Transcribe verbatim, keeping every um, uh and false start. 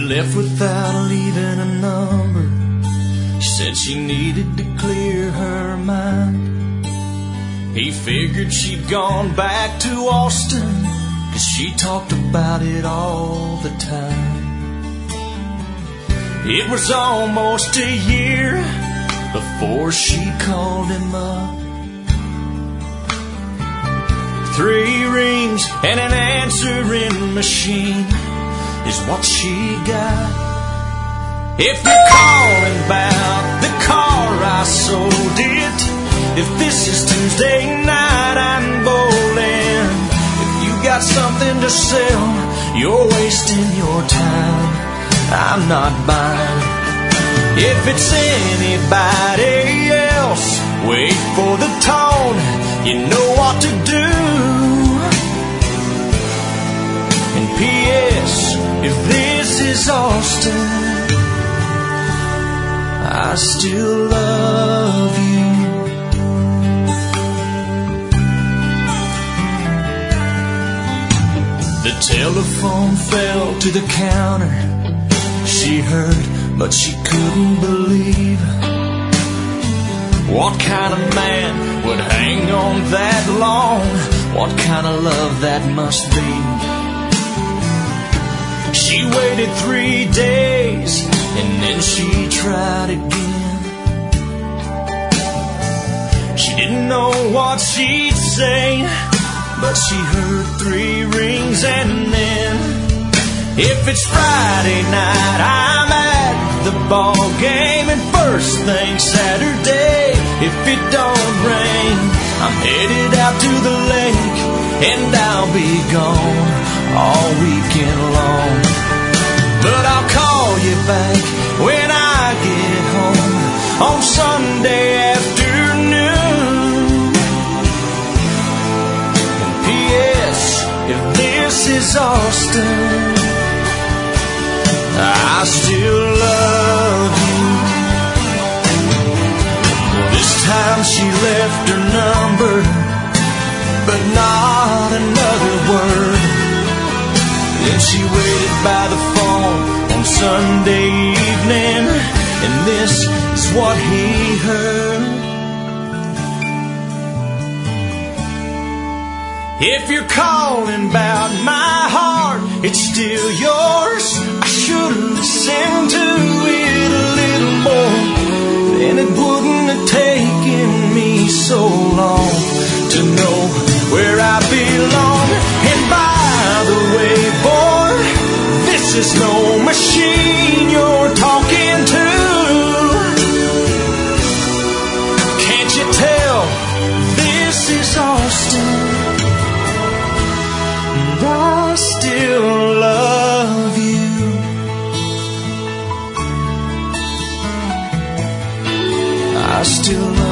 left without leaving a number. She said she needed to clear her mind. He figured she'd gone back to Austin, 'cause she talked about it all the time. It was almost a year before she called him up. Three rings and an answering machine is what she got. If you're calling about the car I sold it, if this is Tuesday night I'm bowling, if you got something to sell, you're wasting your time, I'm not buying. If it's anybody else, wait for the tone, you know what to do. And P S, if this is Austin, I still love you. The telephone fell to the counter. She heard, but she couldn't believe. What kind of man would hang on that long? What kind of love that must be? She waited three days and then she tried again. She didn't know what she'd say, but she heard three rings and then, if it's Friday night, I'm at the ball game, and first thing Saturday, if it don't rain, I'm headed out to the lake, and I'll be gone all weekend long. But I'll call you back when I get home on Sunday afternoon. And P S, if this is Austin, I still love you. This time she left her number, but not another word. Then she waited by the phone on Sunday evening, and this is what he heard. If you're calling about my heart, it's still yours. I should've listened to it a little more, then it wouldn't have taken me so long to know where I belong. And by the way, boy, this is no machine you're talking to. Can't you tell this is Austin? And I still love you. I still love you.